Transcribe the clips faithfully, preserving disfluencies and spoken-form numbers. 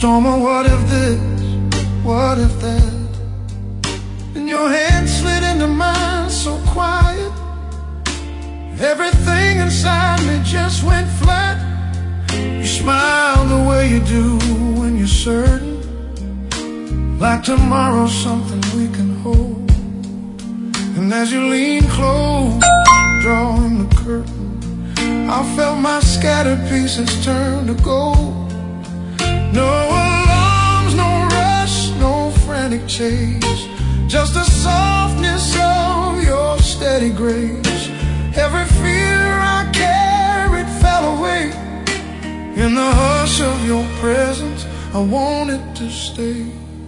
storm of what if this, what if that. And your hand slid into mine so quiet. Everything inside me just went flat. You smile the way you do when you're certain, like tomorrow's something we can hold. And as you lean close, drawing the curtain, I felt my scattered pieces turn to gold. No alarms, no rush, no frantic chase, just the softness of your steady grace. Every fear I carried fell away. In the hush of your presence, I wanted to stay.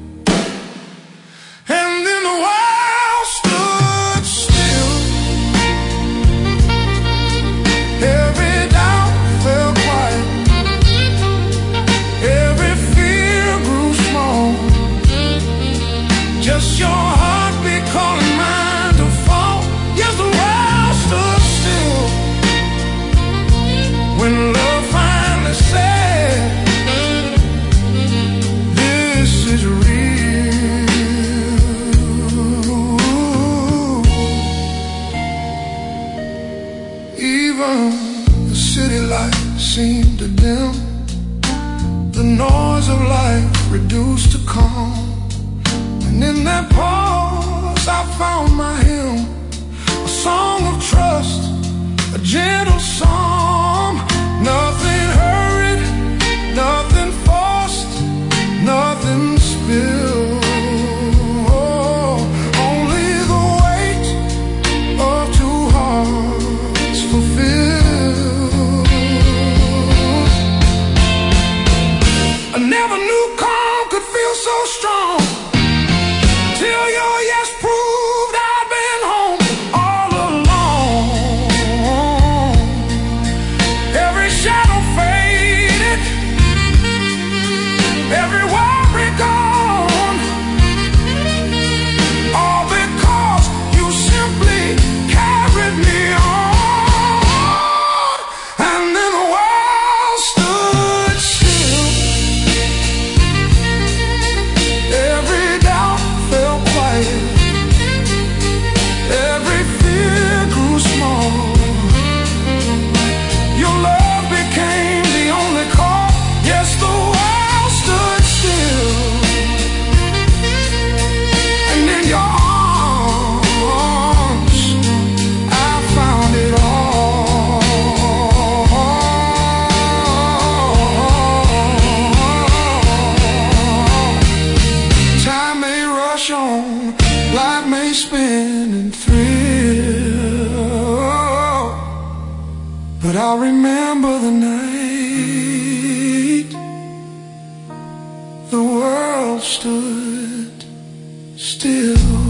And then the world stood still. Every doubt fell quiet. Every fear grew small. Just your heartbeat calling mine to fall. Yes, the world stood still when love finally said, this is real. Even the city lights seemed to dim, the noise of life reduced to calm. And in that pause I found my hymn, a song of trust, a gentle psalm. Nothing hurried, nothing forced, nothing spilled. Oh, only the weight of two hearts fulfilled. I never knew calm could feel so strong, till your yes proved I'd been home all along. Every shadow faded, every worry gone, all because you simply carried me on. And then the world stood still. Every doubt fell quiet. Every fear grew small. Your love became the only call. Yes, the world stood still. And in your arms I found it all. Time may rush on, life may spin and thrill, but I remember the night the world stood still.